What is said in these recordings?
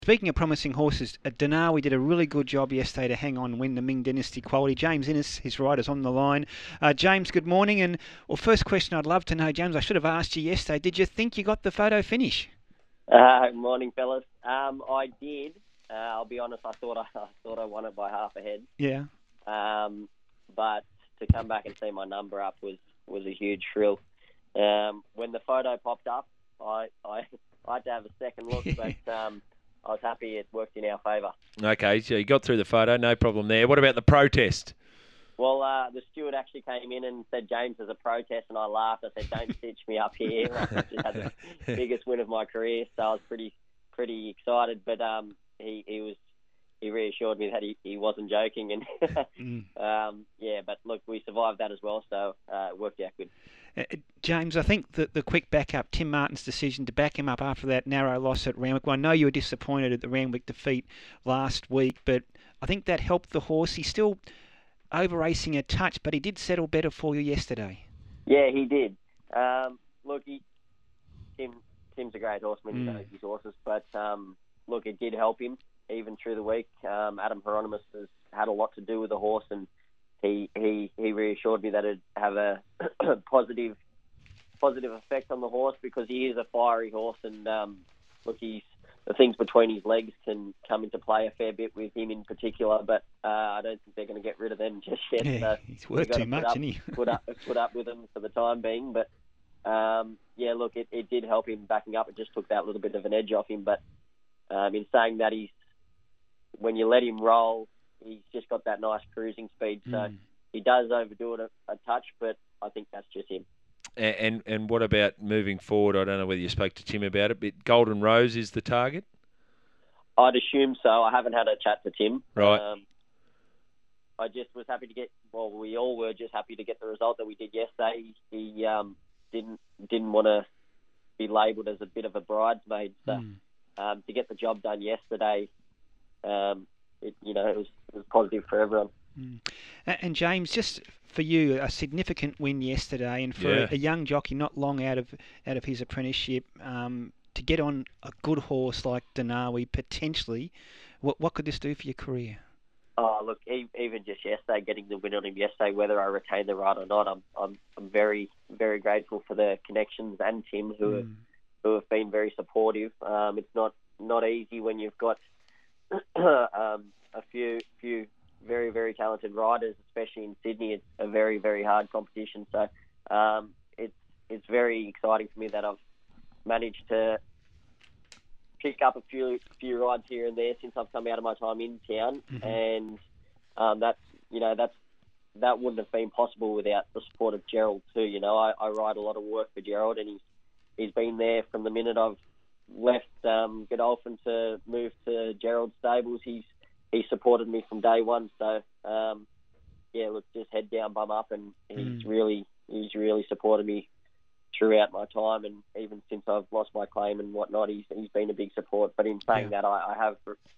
Speaking of promising horses, Denawi did a really good job yesterday to hang on and win the Ming Dynasty Quality. James Innes, his rider's on the line. James, good morning. And first question I'd love to know, James, I should have asked you yesterday, did you think you got the photo finish? Morning, fellas. I did. I'll be honest. I thought I won it by half a head. Yeah. But to come back and see my number up was a huge thrill. When the photo popped up, I had to have a second look, but I was happy it worked in our favour. Okay, so you got through the photo, no problem there. What about the protest? Well, the steward actually came in and said James is a protest, and I laughed. I said, "Don't stitch me up here." I just had the biggest win of my career, so I was pretty excited. But he reassured me that he wasn't joking, and But look, we survived that as well, so it worked out good. James, I think that the quick backup, Tim Martin's decision to back him up after that narrow loss at Randwick. Well, I know you were disappointed at the Randwick defeat last week, but I think that helped the horse. He's still over racing a touch, but he did settle better for you yesterday. Yeah, he did. Look, Tim's a great horseman. He knows his horses, but look, it did help him even through the week. Adam Hieronymus has had a lot to do with the horse, and he reassured me that it'd have a positive effect on the horse because he is a fiery horse, and look, the things between his legs can come into play a fair bit with him in particular, but I don't think they're going to get rid of them just yet. Yeah, so he's worked too much, isn't he? put up with them for the time being, but look, it did help him backing up. It just took that little bit of an edge off him, but in saying that, when you let him roll, he's just got that nice cruising speed, so he does overdo it a touch, but I think that's just him. And what about moving forward? I don't know whether you spoke to Tim about it, but Golden Rose is the target? I'd assume so. I haven't had a chat to Tim. Right. I just was happy to we all were just happy to get the result that we did yesterday. He didn't want to be labelled as a bit of a bridesmaid, so to get the job done yesterday, it was positive for everyone. And James, just for you, a significant win yesterday, and for a young jockey not long out of his apprenticeship, to get on a good horse like Denawi potentially, what could this do for your career? Oh, look, even just yesterday, getting the win on him yesterday, whether I retain the ride or not, I'm very, very grateful for the connections and Tim who have been very supportive. It's not easy when you've got a few very, very talented riders, especially in Sydney. It's a very, very hard competition. So it's very exciting for me that I've managed to pick up a few rides here and there since I've come out of my time in town, and that wouldn't have been possible without the support of Gerald too. I ride a lot of work for Gerald, and he's been there from the minute I've left Godolphin to move to Gerald's stables. He supported me from day one. So look, just head down, bum up, and he's really supported me throughout my time, and even since I've lost my claim and whatnot, he's been a big support. But in saying that, I have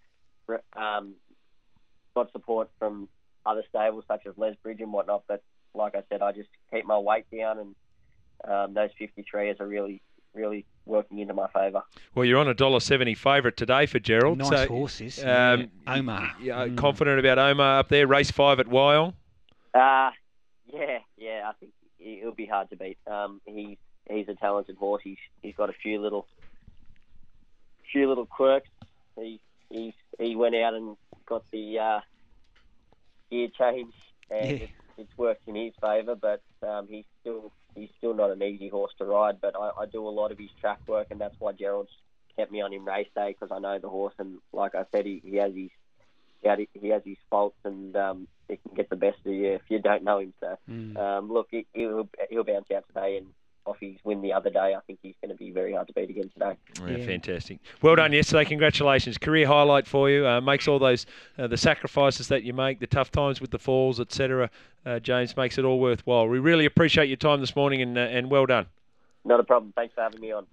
got support from other stables such as Les Bridge and whatnot. But like I said, I just keep my weight down, and those 53ers are really working into my favour. Well, you're on $1.70 favourite today for Gerald. Nice horses. Omar. Confident about Omar up there. Race 5 at Wyong. I think he'll be hard to beat. He's a talented horse. He's got a few little quirks. He went out and got the gear change, and it's worked in his favour. But he's still not an easy horse to ride. But I do a lot of his track work, and that's why Gerald's kept me on him race day, because I know the horse, and like I said, he has his faults, and he can get the best of you if you don't know him. So look, he'll bounce out today, and off his win the other day, I think he's going to be very hard to beat again today. Yeah, fantastic. Well done yesterday. Congratulations. Career highlight for you. Makes all those the sacrifices that you make, the tough times with the falls, etc. James, makes it all worthwhile. We really appreciate your time this morning, and well done. Not a problem. Thanks for having me on.